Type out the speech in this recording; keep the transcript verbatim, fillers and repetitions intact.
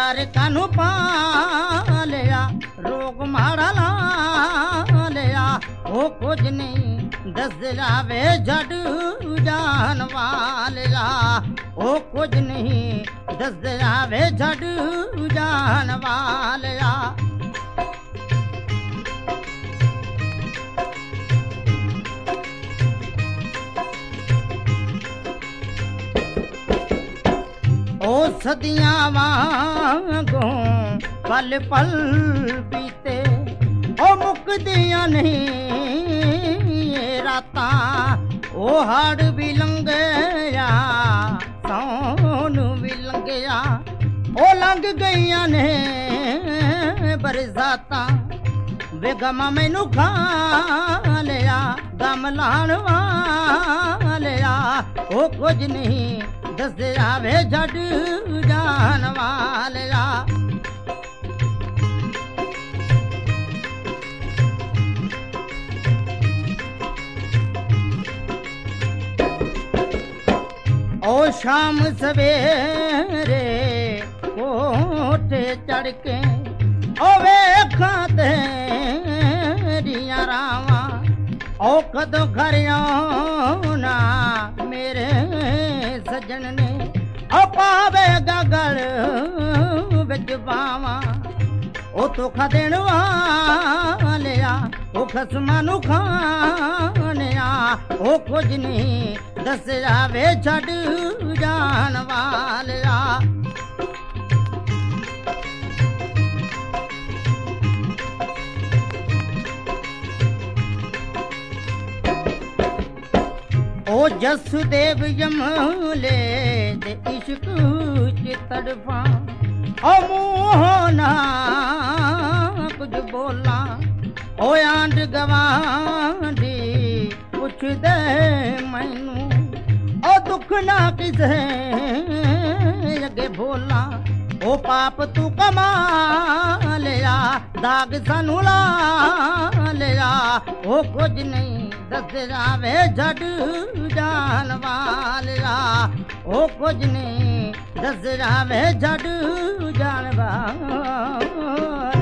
ਯਾਰ ਕਾਨੂੰ ਪਾ ਲਿਆ ਰੋਗ ਮਾੜਾ ਲਾ ਲਿਆ ਉਹ ਕੁਝ ਨਹੀਂ ਦੱਸ ਜਾਵੇ ਜੱਟ ਜਾਨ ਵਾਲਿਆ ਉਹ ਕੁਝ ਨਹੀਂ ਦੱਸ ਜਾਵੇ ਜੱਟ ਜਾਨ ਵਾਲਿਆ ओ सदियां वांगों पल पल बीते ओ मुकदियां नहीं ये रातां ओ हाड़ भी लंघया सौन भी लंघया ओ लंघ गईयां ने बरसातां वे गमा मैनू खा लिया गम लाण वालिया ओ कुछ नहीं दस जावे जट जान वालिया ओ शाम सवेरे कोठे चढ़ के ओ वेखां तेरियां रावां ओ कदों घर आउणा मेरे सजन ने ओ पावेगा गल विच बावां ओ धोखा देण वालिया ओ खसमां नूं खाणिया ओ कुछ नहीं दस जावे छड्ड जान वालिया ओ जसदेव यमले दे इश्क च तड़फां ओ मूंह ना कुछ बोला ओ आंड गवांडी पुछ दे मैनू ओ दुख ना किसे अगे बोला ओ पाप तू कमा लिया दाग सानू ला लिया ओ कुछ नहीं दस जावे जट जान वालिया ओ कुछ नहीं दस जावे जट जान वालिया